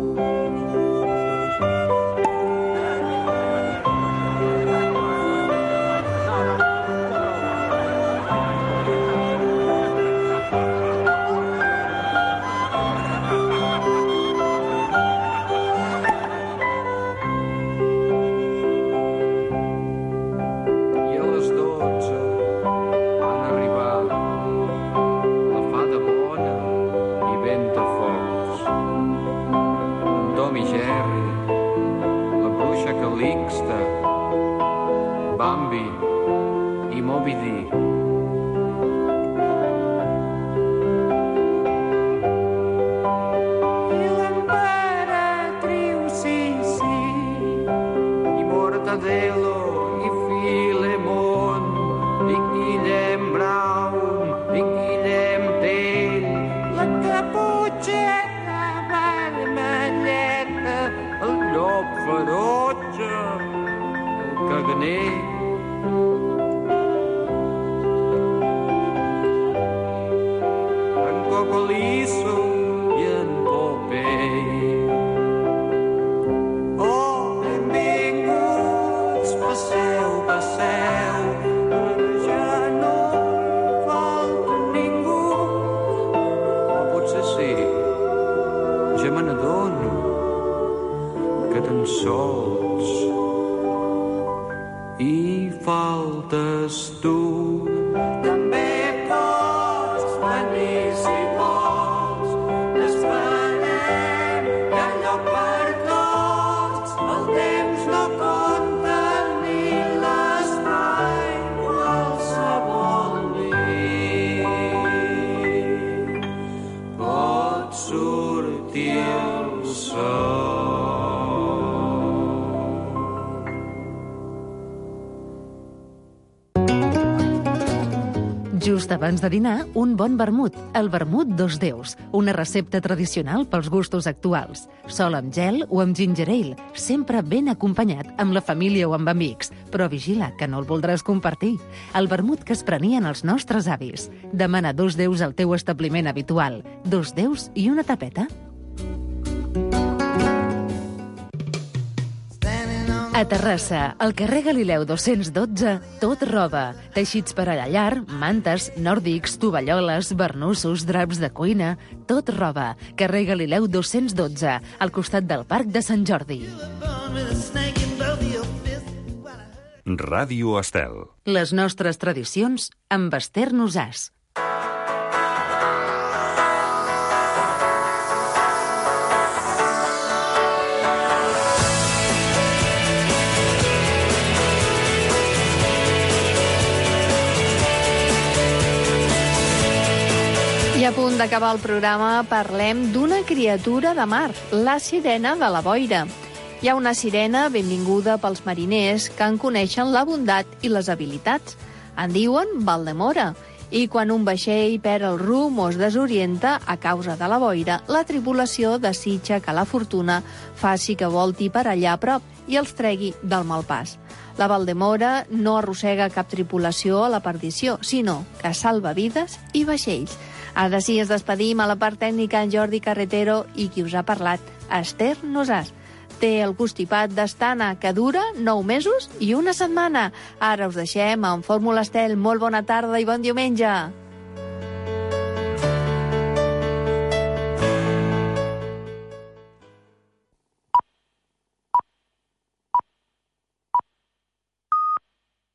Bambi i Moby Dick. I l'emperador gener. En Cocolizo i en Popeye. Oh, benvinguts, passeu, passeu, ara ja no falta ningú. O potser sí, ja me n'adono que tan sols hi faltes tu. També pots venir si vols, n'esperem que hi ha lloc per tots. El temps no compta ni l'espai, qualsevol nit pot sortir el sol. Just abans de dinar, un bon vermut, el vermut dos déus, una recepta tradicional pels gustos actuals. Sol amb gel o amb ginger ale, sempre ben acompanyat amb la família o amb amics, però vigila que no el voldràs compartir. El vermut que es prenien els nostres avis. Demana dos déus al teu establiment habitual, dos déus i una tapeta. A Terrassa, al carrer Galileu 212, tot roba. Teixits per a la llar, mantes, nòrdics, tovalloles, barnussos, draps de cuina... Tot roba. Carrer Galileu 212, al costat del Parc de Sant Jordi. Ràdio Estel. Les nostres tradicions amb Esther Nosàs. I a punt d'acabar el programa parlem d'una criatura de mar, la sirena de la boira. Hi ha una sirena benvinguda pels mariners que en coneixen la bondat i les habilitats. En diuen Valdemora. I quan un vaixell perd el rumb o es desorienta a causa de la boira, la tripulació desitja que la fortuna faci que volti per allà a prop i els tregui del mal pas. La Valdemora no arrossega cap tripulació a la perdició, sinó que salva vides i vaixells. Ara sí, ens despedim. A la part tècnica en Jordi Carretero i qui us ha parlat, Esther Nosàs. Té el constipat d'Astana, que dura 9 mesos i una setmana. Ara us deixem amb Fórmula Estel. Molt bona tarda i bon diumenge.